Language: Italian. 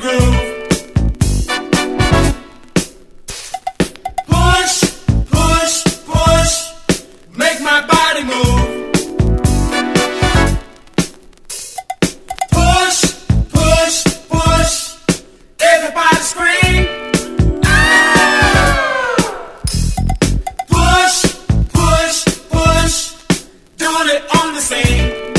groove. Push, push, push, make my body move. Push, push, push, everybody scream. Ah! Push, push, push, doing it on the scene.